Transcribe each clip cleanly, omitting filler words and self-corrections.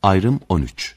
Ayrım 13.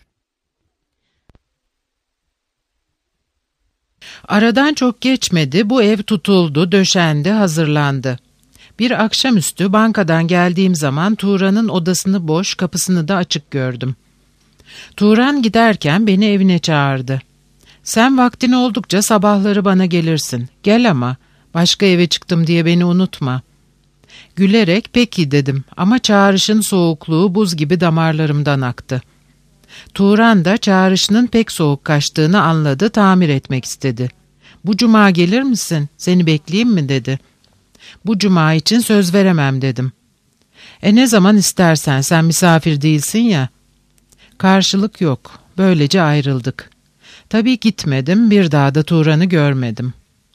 Aradan çok geçmedi, bu ev tutuldu, döşendi, hazırlandı. Bir akşamüstü bankadan geldiğim zaman Turan'ın odasını boş, kapısını da açık gördüm. Turan giderken beni evine çağırdı. "Sen vaktin oldukça sabahları bana gelirsin. Gel ama, başka eve çıktım diye beni unutma." Gülerek "Peki" dedim ama çağrışın soğukluğu buz gibi damarlarımdan aktı. Turan da çağrışının pek soğuk kaçtığını anladı, tamir etmek istedi. "Bu cuma gelir misin? Seni bekleyeyim mi?" dedi. "Bu cuma için söz veremem" dedim. Ne zaman istersen, sen misafir değilsin ya." Karşılık yok, böylece ayrıldık. Tabii gitmedim, bir daha da Turan'ı görmedim.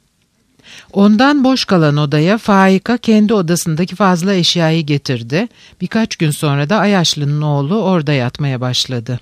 Ondan boş kalan odaya Faika kendi odasındaki fazla eşyayı getirdi. Birkaç gün sonra da Ayaşlı'nın oğlu orada yatmaya başladı.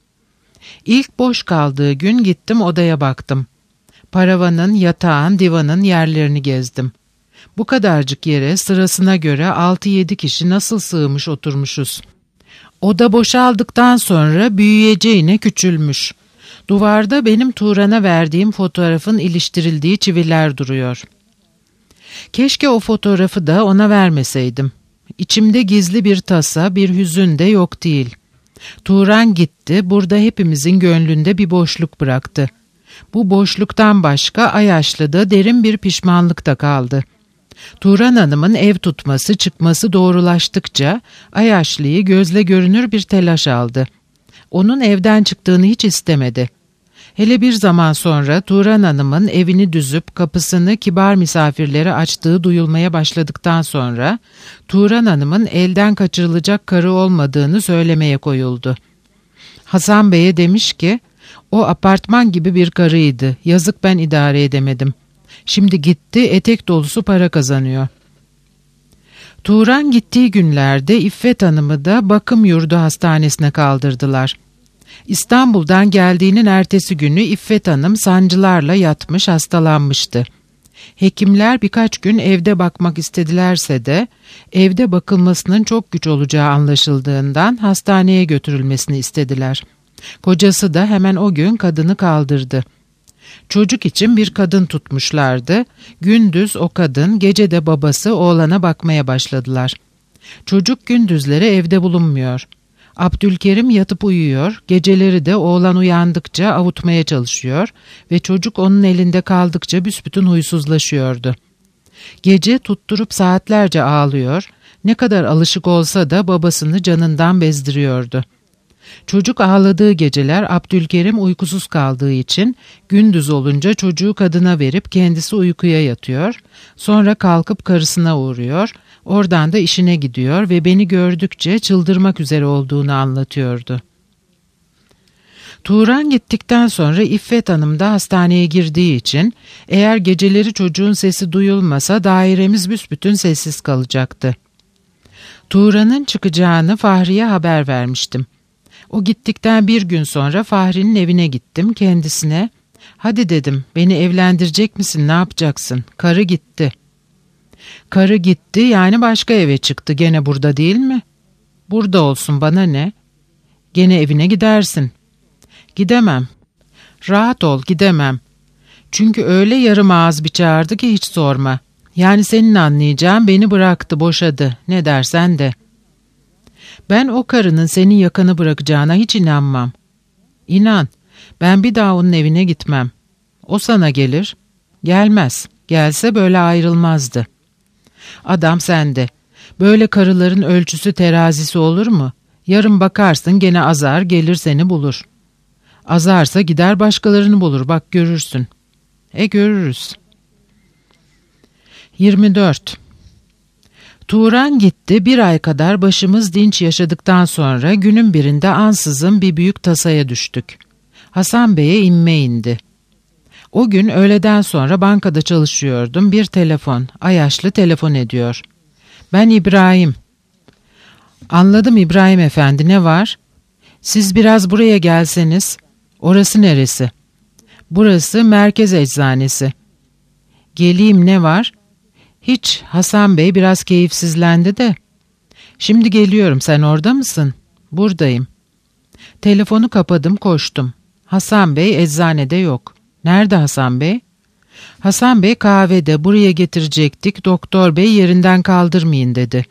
İlk boş kaldığı gün gittim, odaya baktım. Paravanın, yatağın, divanın yerlerini gezdim. Bu kadarcık yere sırasına göre 6-7 kişi nasıl sığmış oturmuşuz. Oda boşaldıktan sonra büyüyeceğine küçülmüş. Duvarda benim Turan'a verdiğim fotoğrafın iliştirildiği çiviler duruyor. Keşke o fotoğrafı da ona vermeseydim. İçimde gizli bir tasa, bir hüzün de yok değil. Turan gitti, burada hepimizin gönlünde bir boşluk bıraktı. Bu boşluktan başka Ayaşlı'da derin bir pişmanlık da kaldı. Turan Hanım'ın ev tutması, çıkması doğrulaştıkça Ayaşlı'yı gözle görünür bir telaş aldı. Onun evden çıktığını hiç istemedi. Hele bir zaman sonra Turan Hanım'ın evini düzüp kapısını kibar misafirlere açtığı duyulmaya başladıktan sonra Turan Hanım'ın elden kaçırılacak karı olmadığını söylemeye koyuldu. Hasan Bey'e demiş ki, "O apartman gibi bir karıydı, yazık ben idare edemedim. Şimdi gitti, etek dolusu para kazanıyor." Turan gittiği günlerde İffet Hanım'ı da bakım yurdu hastanesine kaldırdılar. İstanbul'dan geldiğinin ertesi günü İffet Hanım sancılarla yatmış, hastalanmıştı. Hekimler birkaç gün evde bakmak istedilerse de evde bakılmasının çok güç olacağı anlaşıldığından hastaneye götürülmesini istediler. Kocası da hemen o gün kadını kaldırdı. Çocuk için bir kadın tutmuşlardı. Gündüz o kadın, gece de babası oğlana bakmaya başladılar. Çocuk gündüzleri evde bulunmuyor. Abdülkerim yatıp uyuyor, geceleri de oğlan uyandıkça avutmaya çalışıyor ve çocuk onun elinde kaldıkça büsbütün huysuzlaşıyordu. Gece tutturup saatlerce ağlıyor, ne kadar alışık olsa da babasını canından bezdiriyordu. Çocuk ağladığı geceler Abdülkerim uykusuz kaldığı için gündüz olunca çocuğu kadına verip kendisi uykuya yatıyor, sonra kalkıp karısına uğruyor, oradan da işine gidiyor ve beni gördükçe çıldırmak üzere olduğunu anlatıyordu. Turan gittikten sonra İffet Hanım da hastaneye girdiği için eğer geceleri çocuğun sesi duyulmasa dairemiz büsbütün sessiz kalacaktı. Turan'ın çıkacağını Fahri'ye haber vermiştim. O gittikten bir gün sonra Fahri'nin evine gittim, kendisine "Hadi" dedim, "beni evlendirecek misin, ne yapacaksın? Karı gitti." "Karı gitti yani başka eve çıktı, gene burada değil mi?" "Burada olsun, bana ne?" "Gene evine gidersin." "Gidemem." "Rahat ol, gidemem. Çünkü öyle yarım ağız bir çağırdı ki hiç sorma. Yani senin anlayacağın beni bıraktı, boşadı, ne dersen de." "Ben o karının senin yakanı bırakacağına hiç inanmam." "İnan, ben bir daha onun evine gitmem. O sana gelir." "Gelmez, gelse böyle ayrılmazdı." "Adam sende. Böyle karıların ölçüsü terazisi olur mu? Yarın bakarsın gene azar, gelir seni bulur. Azarsa gider başkalarını bulur, bak görürsün." Görürüz. 24. Turan gitti, bir ay kadar başımız dinç yaşadıktan sonra günün birinde ansızın bir büyük tasaya düştük. Hasan Bey'e inme indi. O gün öğleden sonra bankada çalışıyordum, bir telefon, Ayaşlı telefon ediyor. "Ben İbrahim." "Anladım İbrahim Efendi, ne var?" "Siz biraz buraya gelseniz." "Orası neresi?" "Burası Merkez Eczanesi." "Geleyim, ne var?" "Hiç, Hasan Bey biraz keyifsizlendi de." "Şimdi geliyorum, sen orada mısın?" "Buradayım." Telefonu kapadım, koştum. Hasan Bey eczanede yok. Nerede Hasan Bey? Hasan Bey kahvede, buraya getirecektik, doktor bey yerinden kaldırmayın dedi.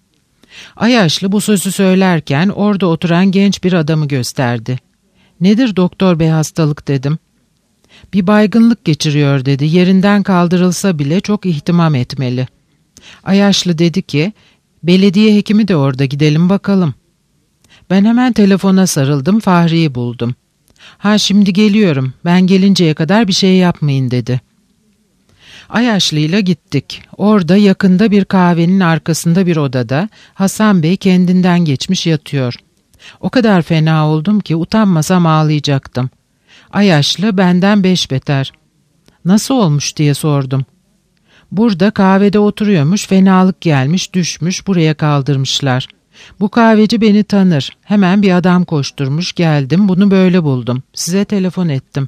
Ayaşlı bu sözü söylerken orada oturan genç bir adamı gösterdi. Nedir doktor bey hastalık dedim. Bir baygınlık geçiriyor dedi, yerinden kaldırılsa bile çok ihtimam etmeli. Ayaşlı dedi ki, belediye hekimi de orada, gidelim bakalım. Ben hemen telefona sarıldım, Fahri'yi buldum. Ha şimdi geliyorum, ben gelinceye kadar bir şey yapmayın dedi. Ayaşlı'yla gittik. Orada yakında bir kahvenin arkasında bir odada Hasan Bey kendinden geçmiş yatıyor. O kadar fena oldum ki utanmasam ağlayacaktım. Ayaşlı benden 5 beter. Nasıl olmuş diye sordum. Burada kahvede oturuyormuş, fenalık gelmiş, düşmüş, buraya kaldırmışlar. Bu kahveci beni tanır. Hemen bir adam koşturmuş, geldim, bunu böyle buldum. Size telefon ettim.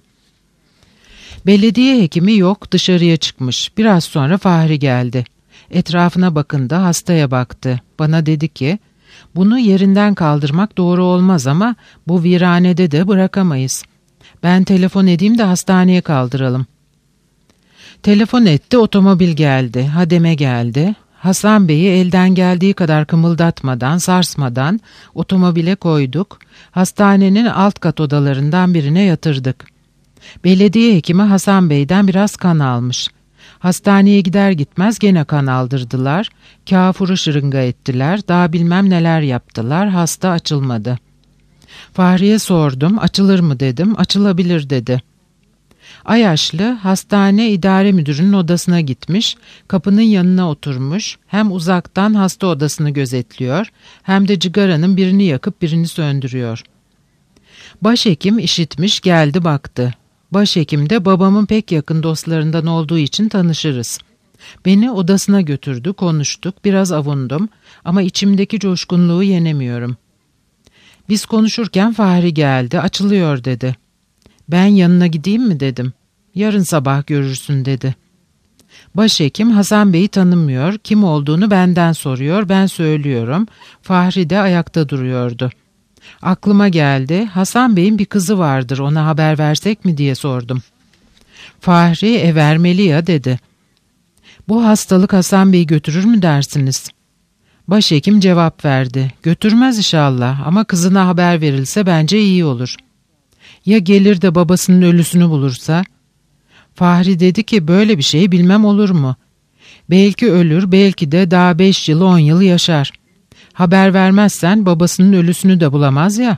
Belediye hekimi yok, dışarıya çıkmış. Biraz sonra Fahri geldi. Etrafına bakındı, hastaya baktı. Bana dedi ki, bunu yerinden kaldırmak doğru olmaz ama bu viranede de bırakamayız. Ben telefon edeyim de hastaneye kaldıralım. Telefon etti, otomobil geldi, hademe geldi. Hasan Bey'i elden geldiği kadar kımıldatmadan, sarsmadan otomobile koyduk. Hastanenin alt kat odalarından birine yatırdık. Belediye hekimi Hasan Bey'den biraz kan almış. Hastaneye gider gitmez gene kan aldırdılar. Kafuru şırınga ettiler. Daha bilmem neler yaptılar. Hasta açılmadı. Fahriye sordum. Açılır mı dedim. Açılabilir dedi. Ayaşlı hastane idare müdürünün odasına gitmiş. Kapının yanına oturmuş. Hem uzaktan hasta odasını gözetliyor, hem de cigaranın birini yakıp birini söndürüyor. Başhekim işitmiş, geldi baktı. Başhekim de babamın pek yakın dostlarından olduğu için tanışırız. Beni odasına götürdü, konuştuk, biraz avundum ama içimdeki coşkunluğu yenemiyorum. Biz konuşurken Fahri geldi, açılıyor dedi. Ben yanına gideyim mi dedim. Yarın sabah görürsün dedi. Başhekim Hasan Bey'i tanımıyor, kim olduğunu benden soruyor, ben söylüyorum. Fahri de ayakta duruyordu. Aklıma geldi, Hasan Bey'in bir kızı vardır, ona haber versek mi diye sordum. Fahri vermeli ya dedi. Bu hastalık Hasan Bey'i götürür mü dersiniz? Başhekim cevap verdi. Götürmez inşallah ama kızına haber verilse bence iyi olur. Ya gelir de babasının ölüsünü bulursa? Fahri dedi ki böyle bir şey bilmem olur mu? Belki ölür, belki de daha 5 yıl 10 yıl yaşar. Haber vermezsen babasının ölüsünü de bulamaz ya.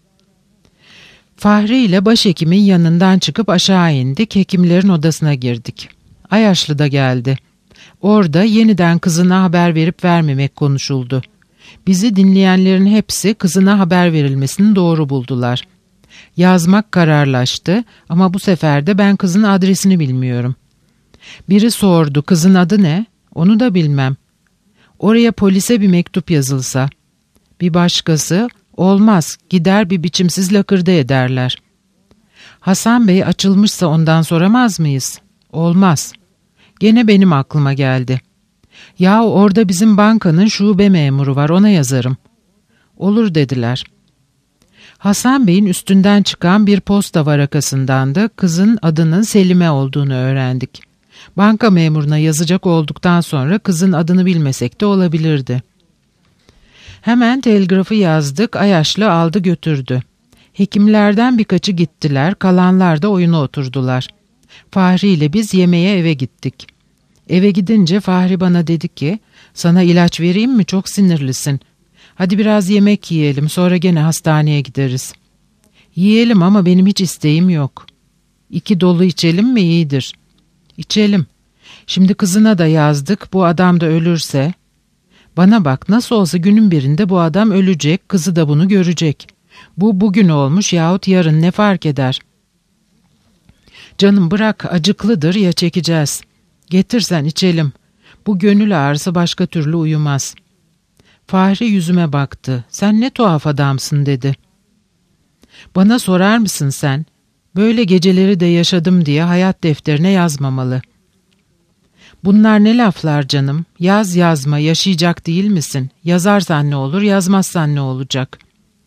Fahri ile başhekimin yanından çıkıp aşağı indik, hekimlerin odasına girdik. Ayaşlı da geldi. Orada yeniden kızına haber verip vermemek konuşuldu. Bizi dinleyenlerin hepsi kızına haber verilmesini doğru buldular. Yazmak kararlaştı ama bu sefer de ben kızın adresini bilmiyorum. Biri sordu, kızın adı ne? Onu da bilmem. Oraya polise bir mektup yazılsa. Bir başkası, olmaz, gider bir biçimsiz lakırdı ederler. Hasan Bey açılmışsa ondan soramaz mıyız? Olmaz. Gene benim aklıma geldi. Ya orada bizim bankanın şube memuru var, ona yazarım. Olur dediler. Hasan Bey'in üstünden çıkan bir posta varakasından da kızın adının Selime olduğunu öğrendik. Banka memuruna yazacak olduktan sonra kızın adını bilmesek de olabilirdi. Hemen telgrafı yazdık, Ayaşlı aldı götürdü. Hekimlerden birkaçı gittiler, kalanlar da oyuna oturdular. Fahri ile biz yemeğe eve gittik. Eve gidince Fahri bana dedi ki, sana ilaç vereyim mi, çok sinirlisin. Hadi biraz yemek yiyelim, sonra gene hastaneye gideriz. Yiyelim ama benim hiç isteğim yok. 2 dolu içelim mi iyidir. İçelim. Şimdi kızına da yazdık, bu adam da ölürse. Bana bak, nasıl olsa günün birinde bu adam ölecek, kızı da bunu görecek. Bu bugün olmuş yahut yarın, ne fark eder? Canım bırak, acıklıdır ya, çekeceğiz. Getirsen içelim. Bu gönül ağrısı başka türlü uyumaz. Fahri yüzüme baktı. Sen ne tuhaf adamsın dedi. Bana sorar mısın sen? Böyle geceleri de yaşadım diye hayat defterine yazmamalı. Bunlar ne laflar canım? Yaz yazma, yaşayacak değil misin? Yazarsan ne olur, yazmazsan ne olacak?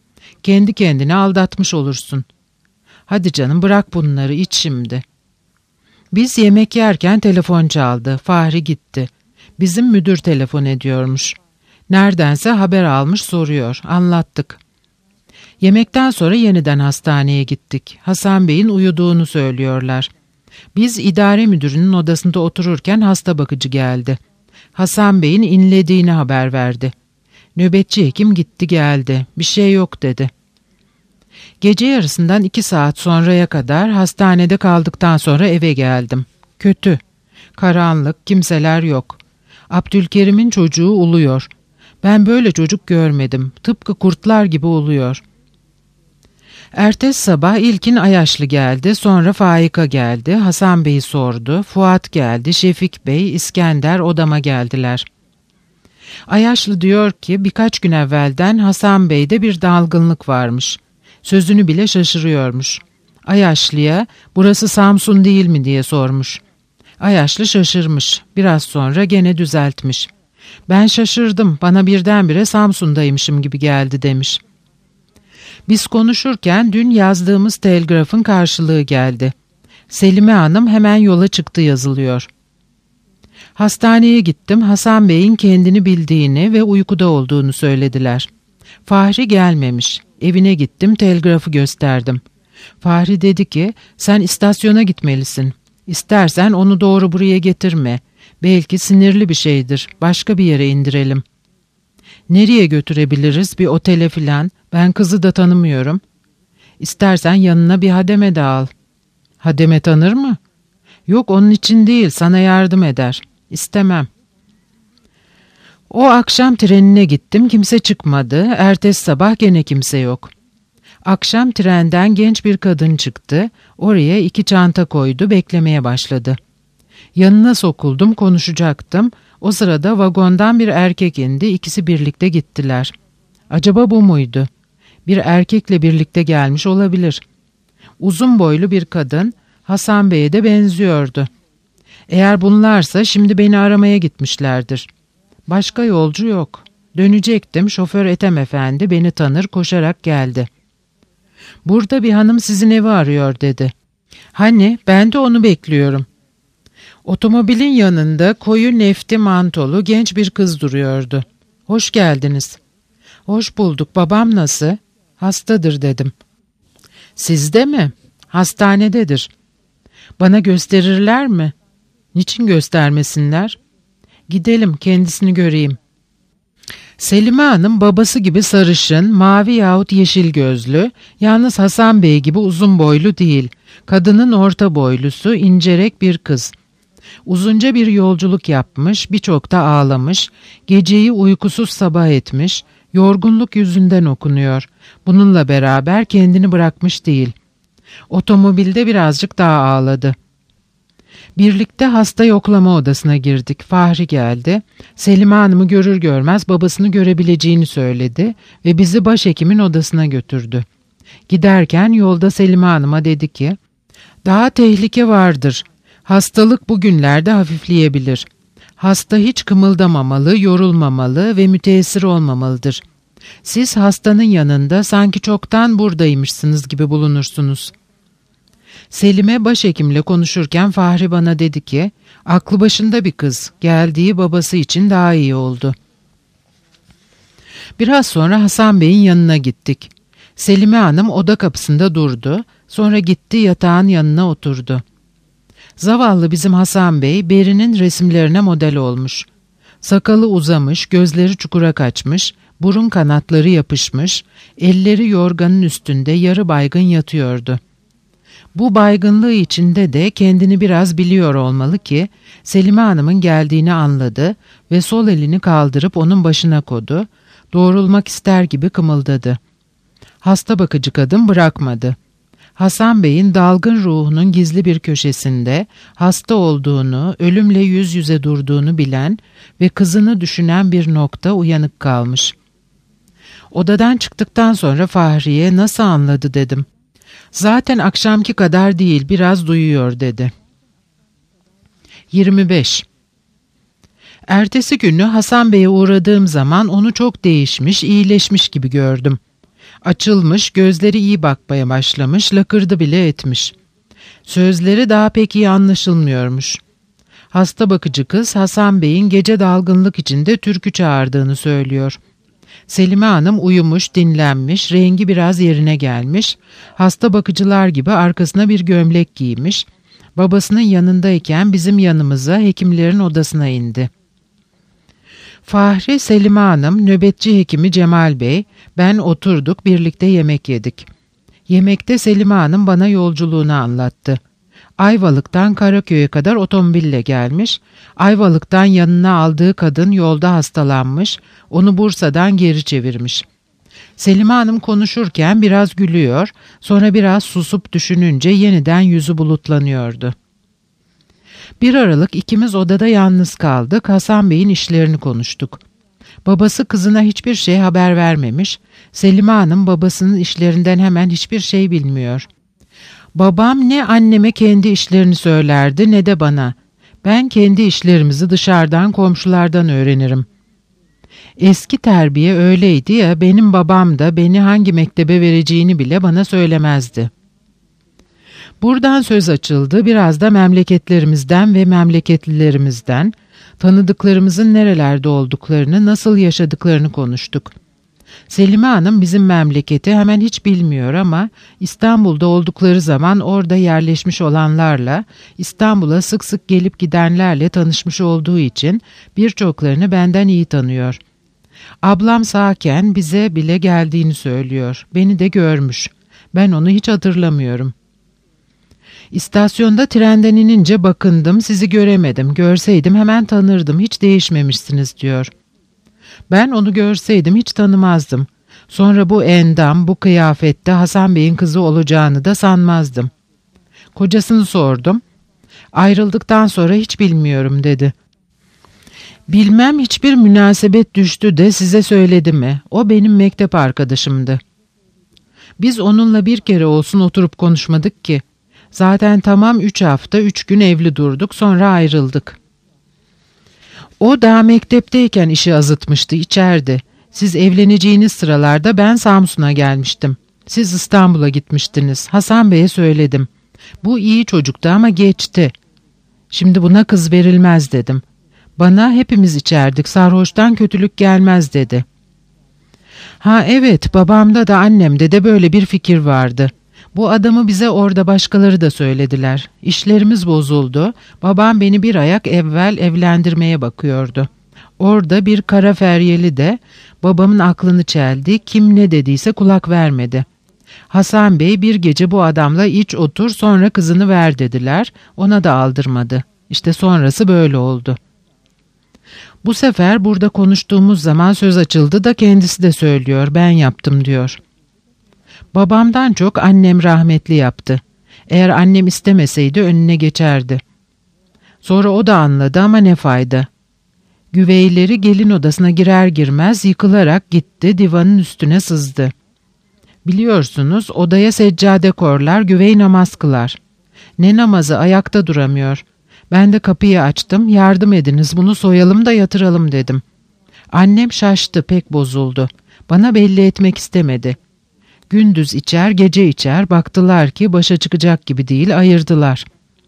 Kendi kendini aldatmış olursun. Hadi canım, bırak bunları, iç şimdi. Biz yemek yerken telefon çaldı. Fahri gitti. Bizim müdür telefon ediyormuş. Neredense haber almış, soruyor. Anlattık. Yemekten sonra yeniden hastaneye gittik. Hasan Bey'in uyuduğunu söylüyorlar. Biz idare müdürünün odasında otururken hasta bakıcı geldi. Hasan Bey'in inlediğini haber verdi. Nöbetçi hekim gitti geldi. Bir şey yok dedi. Gece yarısından 2 saat sonraya kadar hastanede kaldıktan sonra eve geldim. Kötü. Karanlık, kimseler yok. Abdülkerim'in çocuğu uluyor. Ben böyle çocuk görmedim. Tıpkı kurtlar gibi uluyor. Ertesi sabah ilkin Ayaşlı geldi, sonra Faika geldi, Hasan Bey'i sordu, Fuat geldi, Şefik Bey, İskender odama geldiler. Ayaşlı diyor ki birkaç gün evvelden Hasan Bey'de bir dalgınlık varmış. Sözünü bile şaşırıyormuş. Ayaşlı'ya burası Samsun değil mi diye sormuş. Ayaşlı şaşırmış, biraz sonra gene düzeltmiş. Ben şaşırdım, bana birdenbire Samsun'daymışım gibi geldi demiş. Biz konuşurken dün yazdığımız telgrafın karşılığı geldi. Selime Hanım hemen yola çıktı yazılıyor. Hastaneye gittim, Hasan Bey'in kendini bildiğini ve uykuda olduğunu söylediler. Fahri gelmemiş. Evine gittim, telgrafı gösterdim. Fahri dedi ki, sen istasyona gitmelisin. İstersen onu doğru buraya getirme. Belki sinirli bir şeydir, başka bir yere indirelim. Nereye götürebiliriz, bir otele filan? Ben kızı da tanımıyorum. İstersen yanına bir hademe de al. Hademe tanır mı? Yok, onun için değil, sana yardım eder. İstemem. O akşam trenine gittim, kimse çıkmadı. Ertesi sabah gene kimse yok. Akşam trenden genç bir kadın çıktı. Oraya 2 çanta koydu, beklemeye başladı. Yanına sokuldum, konuşacaktım. O sırada vagondan bir erkek indi, ikisi birlikte gittiler. Acaba bu muydu? Bir erkekle birlikte gelmiş olabilir. Uzun boylu bir kadın, Hasan Bey'e de benziyordu. Eğer bunlarsa şimdi beni aramaya gitmişlerdir. Başka yolcu yok. Dönecektim, şoför Ethem Efendi beni tanır, koşarak geldi. Burada bir hanım sizin evi arıyor dedi. Hani, ben de onu bekliyorum. Otomobilin yanında koyu nefti mantolu genç bir kız duruyordu. Hoş geldiniz. Hoş bulduk, babam nasıl? Hastadır dedim. Sizde mi? Hastanededir. Bana gösterirler mi? Niçin göstermesinler? Gidelim, kendisini göreyim. Selime Hanım babası gibi sarışın, mavi yahut yeşil gözlü, yalnız Hasan Bey gibi uzun boylu değil. Kadının orta boylusu, incerek bir kız. Uzunca bir yolculuk yapmış, birçok da ağlamış, geceyi uykusuz sabah etmiş, yorgunluk yüzünden okunuyor. Bununla beraber kendini bırakmış değil. Otomobilde birazcık daha ağladı. Birlikte hasta yoklama odasına girdik. Fahri geldi. Selime Hanım'ı görür görmez babasını görebileceğini söyledi ve bizi başhekimin odasına götürdü. Giderken yolda Selime Hanım'a dedi ki, "Daha tehlike vardır. Hastalık bugünlerde hafifleyebilir. Hasta hiç kımıldamamalı, yorulmamalı ve müteessir olmamalıdır. Siz hastanın yanında sanki çoktan buradaymışsınız gibi bulunursunuz." Selime başhekimle konuşurken Fahri bana dedi ki, aklı başında bir kız, geldiği babası için daha iyi oldu. Biraz sonra Hasan Bey'in yanına gittik. Selime Hanım oda kapısında durdu, sonra gitti yatağın yanına oturdu. Zavallı bizim Hasan Bey, Beri'nin resimlerine model olmuş. Sakalı uzamış, gözleri çukura kaçmış, burun kanatları yapışmış, elleri yorganın üstünde yarı baygın yatıyordu. Bu baygınlığı içinde de kendini biraz biliyor olmalı ki Selime Hanım'ın geldiğini anladı ve sol elini kaldırıp onun başına koydu, doğrulmak ister gibi kımıldadı. Hasta bakıcı kadın bırakmadı. Hasan Bey'in dalgın ruhunun gizli bir köşesinde hasta olduğunu, ölümle yüz yüze durduğunu bilen ve kızını düşünen bir nokta uyanık kalmış. Odadan çıktıktan sonra Fahriye nasıl anladı dedim. Zaten akşamki kadar değil, biraz duyuyor dedi. 25. Ertesi günü Hasan Bey'e uğradığım zaman onu çok değişmiş, iyileşmiş gibi gördüm. Açılmış, gözleri iyi bakmaya başlamış, lakırdı bile etmiş. Sözleri daha pek iyi anlaşılmıyormuş. Hasta bakıcı kız Hasan Bey'in gece dalgınlık içinde türkü çağırdığını söylüyor. Selime Hanım uyumuş, dinlenmiş, rengi biraz yerine gelmiş, hasta bakıcılar gibi arkasına bir gömlek giymiş, babasının yanındayken bizim yanımıza hekimlerin odasına indi. Fahri, Selime Hanım, nöbetçi hekimi Cemal Bey, ben oturduk, birlikte yemek yedik. Yemekte Selime Hanım bana yolculuğunu anlattı. Ayvalık'tan Karaköy'e kadar otomobille gelmiş, Ayvalık'tan yanına aldığı kadın yolda hastalanmış, onu Bursa'dan geri çevirmiş. Selime Hanım konuşurken biraz gülüyor, sonra biraz susup düşününce yeniden yüzü bulutlanıyordu. Bir aralık ikimiz odada yalnız kaldık, Hasan Bey'in işlerini konuştuk. Babası kızına hiçbir şey haber vermemiş, Selime Hanım babasının işlerinden hemen hiçbir şey bilmiyor. Babam ne anneme kendi işlerini söylerdi ne de bana. Ben kendi işlerimizi dışarıdan, komşulardan öğrenirim. Eski terbiye öyleydi ya, benim babam da beni hangi mektebe vereceğini bile bana söylemezdi. Buradan söz açıldı, biraz da memleketlerimizden ve memleketlilerimizden, tanıdıklarımızın nerelerde olduklarını, nasıl yaşadıklarını konuştuk. Selime Hanım bizim memleketi hemen hiç bilmiyor ama İstanbul'da oldukları zaman orada yerleşmiş olanlarla, İstanbul'a sık sık gelip gidenlerle tanışmış olduğu için birçoklarını benden iyi tanıyor. Ablam sağken bize bile geldiğini söylüyor. Beni de görmüş. Ben onu hiç hatırlamıyorum. İstasyonda trenden inince bakındım, sizi göremedim. Görseydim hemen tanırdım, hiç değişmemişsiniz diyor. Ben onu görseydim hiç tanımazdım. Sonra bu endam, bu kıyafette Hasan Bey'in kızı olacağını da sanmazdım. Kocasını sordum. Ayrıldıktan sonra hiç bilmiyorum dedi. Bilmem hiçbir münasebet düştü de size söyledi mi? O benim mektep arkadaşımdı. Biz onunla bir kere olsun oturup konuşmadık ki. Zaten tamam 3 hafta 3 gün evli durduk, sonra ayrıldık. O daha mektepteyken işi azıtmıştı içeride. Siz evleneceğiniz sıralarda ben Samsun'a gelmiştim. Siz İstanbul'a gitmiştiniz. Hasan Bey'e söyledim. Bu iyi çocuktu ama geçti. Şimdi buna kız verilmez dedim. Bana hepimiz içerdik, sarhoştan kötülük gelmez dedi. Ha evet, babamda da annemde de böyle bir fikir vardı. Bu adamı bize orada başkaları da söylediler. İşlerimiz bozuldu. Babam beni bir ayak evvel evlendirmeye bakıyordu. Orada bir kara feryeli de babamın aklını çeldi. Kim ne dediyse kulak vermedi. Hasan Bey bir gece bu adamla iç otur, sonra kızını ver dediler. Ona da aldırmadı. İşte sonrası böyle oldu. Bu sefer burada konuştuğumuz zaman söz açıldı da kendisi de söylüyor. Ben yaptım diyor. Babamdan çok annem rahmetli yaptı. Eğer annem istemeseydi önüne geçerdi. Sonra o da anladı ama ne fayda. Güveyleri gelin odasına girer girmez yıkılarak gitti, divanın üstüne sızdı. Biliyorsunuz odaya seccade korlar, güvey namaz kılar. Ne namazı, ayakta duramıyor. Ben de kapıyı açtım, yardım ediniz bunu soyalım da yatıralım dedim. Annem şaştı, pek bozuldu. Bana belli etmek istemedi. Gündüz içer, gece içer, baktılar ki başa çıkacak gibi değil, ayırdılar.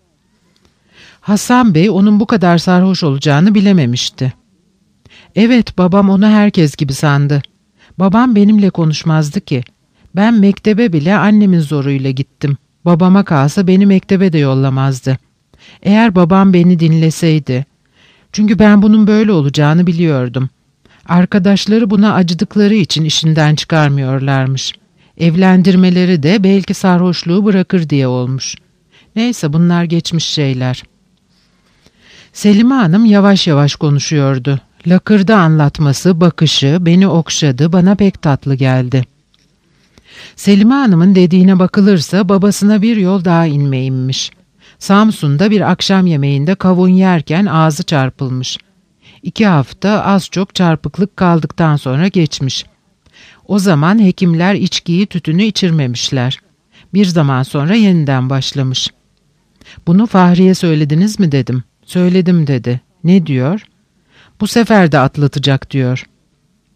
Hasan Bey onun bu kadar sarhoş olacağını bilememişti. Evet, babam onu herkes gibi sandı. Babam benimle konuşmazdı ki. Ben mektebe bile annemin zoruyla gittim. Babama kalsa beni mektebe de yollamazdı. Eğer babam beni dinleseydi. Çünkü ben bunun böyle olacağını biliyordum. Arkadaşları buna acıdıkları için işinden çıkarmıyorlarmış. Evlendirmeleri de belki sarhoşluğu bırakır diye olmuş. Neyse bunlar geçmiş şeyler. Selime Hanım yavaş yavaş konuşuyordu. Lakırdı anlatması, bakışı beni okşadı, bana pek tatlı geldi. Selime Hanım'ın dediğine bakılırsa babasına bir yol daha inmeyinmiş. Samsun'da bir akşam yemeğinde kavun yerken ağzı çarpılmış. 2 hafta az çok çarpıklık kaldıktan sonra geçmiş. O zaman hekimler içkiyi, tütünü içirmemişler. Bir zaman sonra yeniden başlamış. Bunu Fahriye söylediniz mi dedim. Söyledim dedi. Ne diyor? Bu sefer de atlatacak diyor.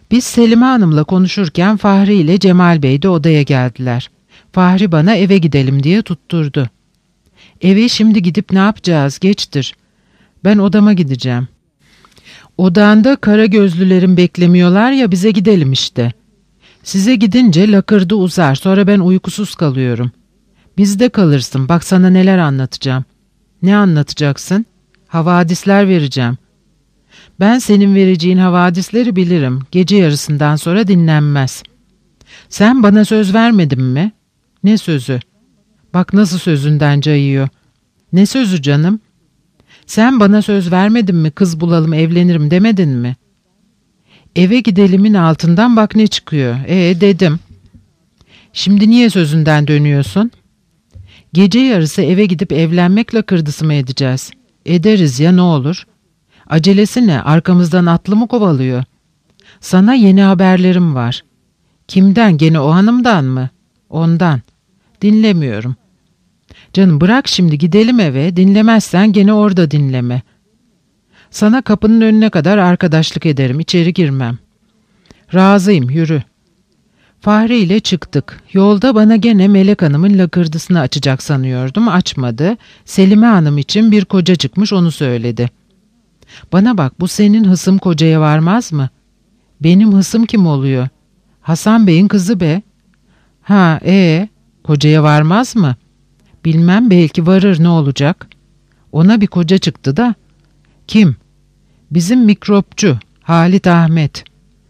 Biz Selime Hanım'la konuşurken Fahri ile Cemal Bey de odaya geldiler. Fahri bana eve gidelim diye tutturdu. Eve şimdi gidip ne yapacağız? Geçtir. Ben odama gideceğim. Odanda kara gözlülerin beklemiyorlar ya, bize gidelim işte. Size gidince lakırdı uzar, sonra ben uykusuz kalıyorum. Bizde kalırsın, bak sana neler anlatacağım. Ne anlatacaksın? Havadisler vereceğim. Ben senin vereceğin havadisleri bilirim. Gece yarısından sonra dinlenmez. Sen bana söz vermedin mi? Ne sözü? Bak nasıl sözünden cayıyor. Ne sözü canım? Sen bana söz vermedin mi, kız bulalım evlenirim demedin mi? Eve gidelimin altından bak ne çıkıyor. Dedim. Şimdi niye sözünden dönüyorsun? Gece yarısı eve gidip evlenmek lakırdısı mı edeceğiz? Ederiz ya, ne olur? Acelesi ne? Arkamızdan atlı mı kovalıyor? Sana yeni haberlerim var. Kimden? Gene o hanımdan mı? Ondan. Dinlemiyorum. Canım bırak şimdi, gidelim eve. Dinlemezsen gene orada dinleme. Sana kapının önüne kadar arkadaşlık ederim. İçeri girmem. Razıyım, yürü. Fahri ile çıktık. Yolda bana gene Melek Hanım'ın lakırdısını açacak sanıyordum. Açmadı. Selime Hanım için bir koca çıkmış, onu söyledi. Bana bak, bu senin hısım kocaya varmaz mı? Benim hısım kim oluyor? Hasan Bey'in kızı be. Ha, kocaya varmaz mı? Bilmem, belki varır, ne olacak? Ona bir koca çıktı da. Kim? Bizim mikropçu Halit Ahmet.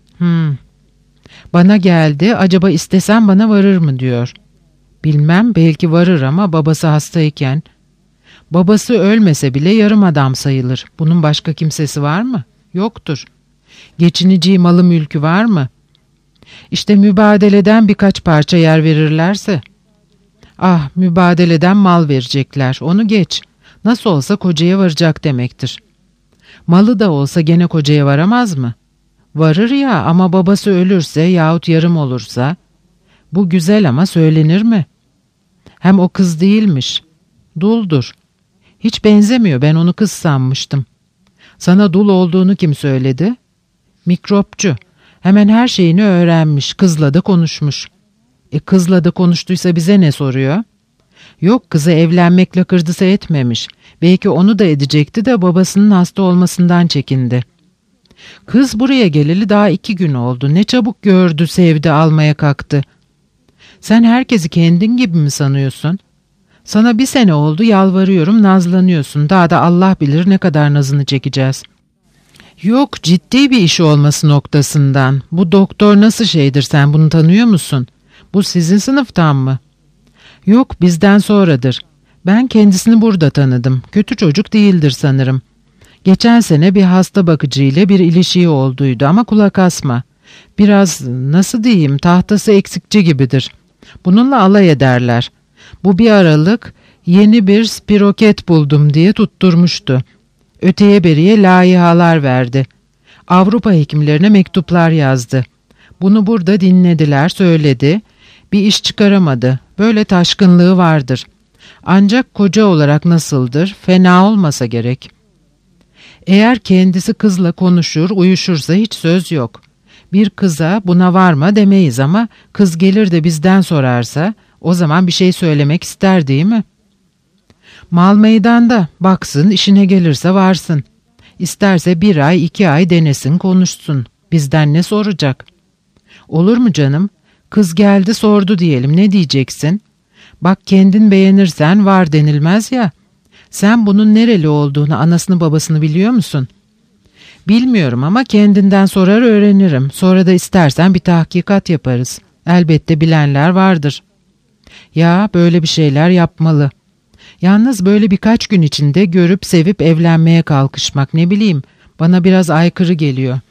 Bana geldi, acaba istesem bana varır mı diyor. Bilmem, belki varır ama babası hastayken. Babası ölmese bile yarım adam sayılır. Bunun başka kimsesi var mı? Yoktur. Geçineceği malı mülkü var mı? İşte mübadeleden birkaç parça yer verirlerse. Ah, mübadeleden mal verecekler, onu geç. Nasıl olsa kocaya varacak demektir. Malı da olsa gene kocaya varamaz mı? Varır ya, ama babası ölürse yahut yarım olursa. Bu güzel ama söylenir mi? Hem o kız değilmiş. Duldur. Hiç benzemiyor, ben onu kız sanmıştım. Sana dul olduğunu kim söyledi? Mikropçu. Hemen her şeyini öğrenmiş, kızla da konuşmuş. Kızla da konuştuysa bize ne soruyor? Yok, kızı evlenmek lakırdısı etmemiş. Belki onu da edecekti de babasının hasta olmasından çekindi. Kız buraya geleli daha 2 gün oldu. Ne çabuk gördü, sevdi, almaya kalktı. Sen herkesi kendin gibi mi sanıyorsun? Sana 1 sene oldu yalvarıyorum, nazlanıyorsun. Daha da Allah bilir ne kadar nazını çekeceğiz. Yok, ciddi bir iş olması noktasından. Bu doktor nasıl şeydir, sen bunu tanıyor musun? Bu sizin sınıftan mı? Yok, bizden sonradır. Ben kendisini burada tanıdım. Kötü çocuk değildir sanırım. Geçen sene bir hasta bakıcı ile bir ilişiği olduydu ama kulak asma. Biraz, nasıl diyeyim, tahtası eksikçi gibidir. Bununla alay ederler. Bu bir aralık yeni bir spiroket buldum diye tutturmuştu. Öteye beriye layihalar verdi. Avrupa hekimlerine mektuplar yazdı. Bunu burada dinlediler, söyledi. Bir iş çıkaramadı. Böyle taşkınlığı vardır. Ancak koca olarak nasıldır? Fena olmasa gerek. Eğer kendisi kızla konuşur, uyuşursa hiç söz yok. Bir kıza buna varma demeyiz ama kız gelir de bizden sorarsa o zaman bir şey söylemek ister, değil mi? Mal meydanda, baksın, işine gelirse varsın. İsterse 1 ay 2 ay denesin, konuşsun. Bizden ne soracak? Olur mu canım? Kız geldi sordu diyelim, ne diyeceksin? Bak, kendin beğenirsen var denilmez ya. Sen bunun nereli olduğunu, anasını babasını biliyor musun? Bilmiyorum ama kendinden sorar öğrenirim. Sonra da istersen bir tahkikat yaparız. Elbette bilenler vardır. Ya, böyle bir şeyler yapmalı. Yalnız böyle birkaç gün içinde görüp sevip evlenmeye kalkışmak, ne bileyim, bana biraz aykırı geliyor.